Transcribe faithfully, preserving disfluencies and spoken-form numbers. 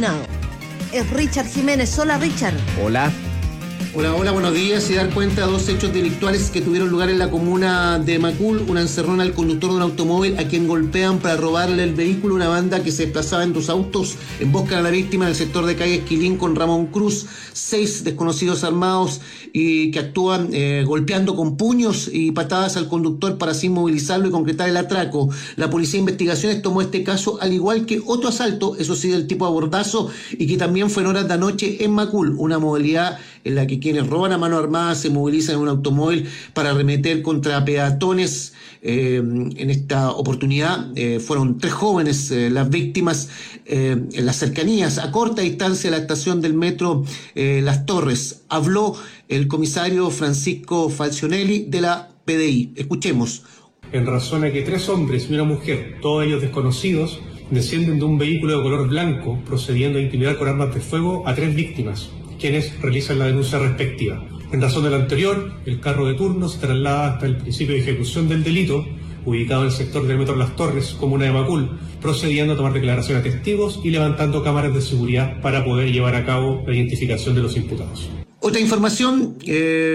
Now. Es Richard Jiménez. Hola, Richard. Hola. Hola, hola, buenos días. Y dar cuenta de dos hechos delictuales que tuvieron lugar en la comuna de Macul. Una encerrona al conductor de un automóvil a quien golpean para robarle el vehículo. Una banda que se desplazaba en dos autos emboscan a la víctima en el sector de calle Esquilín con Ramón Cruz. Seis desconocidos armados y que actúan eh, golpeando con puños y patadas al conductor para así movilizarlo y concretar el atraco. La Policía de Investigaciones tomó este caso al igual que otro asalto, eso sí del tipo abordazo, y que también fue en horas de anoche en Macul, una modalidad en la que quienes roban a mano armada se movilizan en un automóvil para arremeter contra peatones. Eh, en esta oportunidad eh, fueron tres jóvenes eh, las víctimas eh, en las cercanías, a corta distancia de la estación del metro eh, Las Torres. Habló el comisario Francisco Falcionelli de la P D I. Escuchemos. En razón a que tres hombres y una mujer, todos ellos desconocidos, descienden de un vehículo de color blanco procediendo a intimidar con armas de fuego a tres víctimas, quienes realizan la denuncia respectiva. En razón de lo anterior, el carro de turno se traslada hasta el principio de ejecución del delito, ubicado en el sector del metro Las Torres, comuna de Macul, procediendo a tomar declaración a testigos y levantando cámaras de seguridad para poder llevar a cabo la identificación de los imputados. Otra información... Eh...